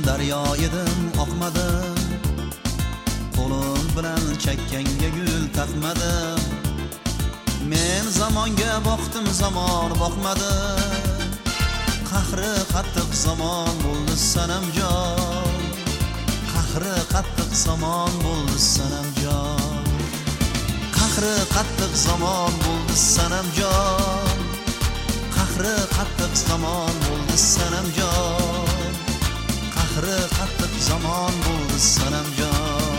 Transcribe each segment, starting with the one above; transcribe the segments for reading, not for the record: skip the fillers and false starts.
daryo edim oqmadim, qo'lim bilan chakkanga gul taqmadim. Men zamonga boqdim, zamon boqmadi. Qahri qattiq zamon bo'ldi sanamjon, qahri qattiq zamon bo'ldi sanamjon, qahri qattiq zamon bo'ldi sanamjon, qahri qattiq zamon bo'ldi sanamjon, qahri qattiq zamon bo'ldi sanamjon.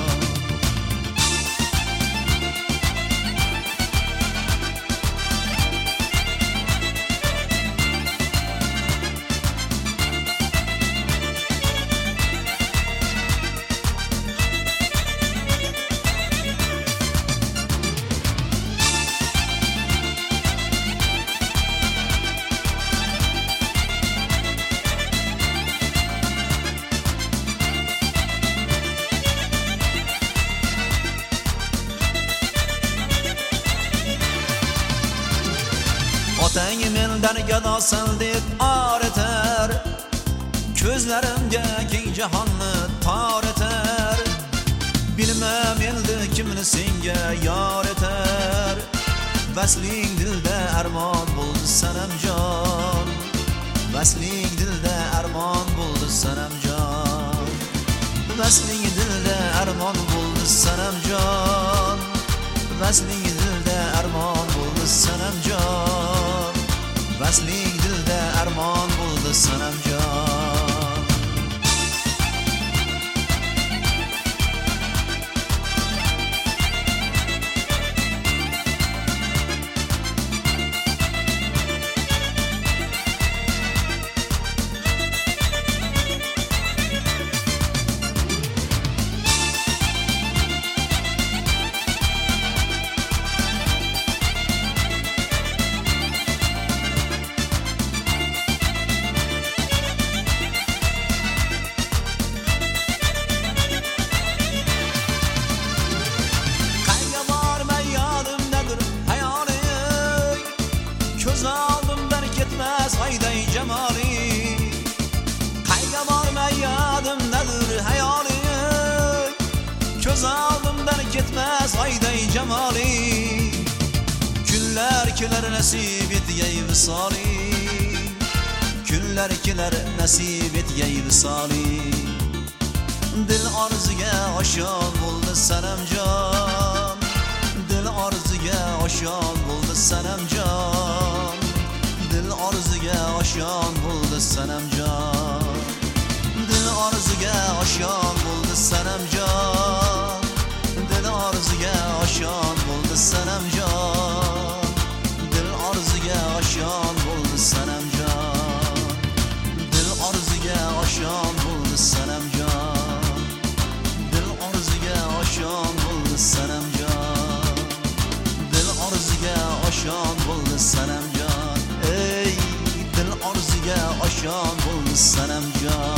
Otang mendan gadosan deb or etar, ko'zlarimga keng jahonni tor etar. Bilmam endi kimni senga yor etar. Vasling dilda armon bo'ldi sanamjon, vasling dilda armon bo'ldi sanamjon, vasling dilda armon bo'ldi sanamjon, vasling dilda armon bo'ldi sanamjon, vasling dilda armon bo'ldi sanamjon. Ko'z oldimdan ketmas hayday jamoli, qayga bormay yodimdadir hayoli. Ko'z oldimdan ketmas hayday jamoli, kunlar kelar nasib etgay visoli, kunlar kelar nasib etgay visoli. Dil orziga oshon bo'ldi sanamjon, dil orziga oshon bo'ldi sanamjon, dil orziga oshon bo'ldi sanamjon, dil orziga oshon bo'ldi sanamjon, dil orziga oshon bo'ldi sanamjon, dil orziga oshon bo'ldi sanamjon, dil orziga oshon bo'ldi sanamjon, dil orziga oshon bo'ldi sanamjon, dil orziga oshon bo'ldi sanamjon. Ey dil orziga oshon bo'ldi sanamjon.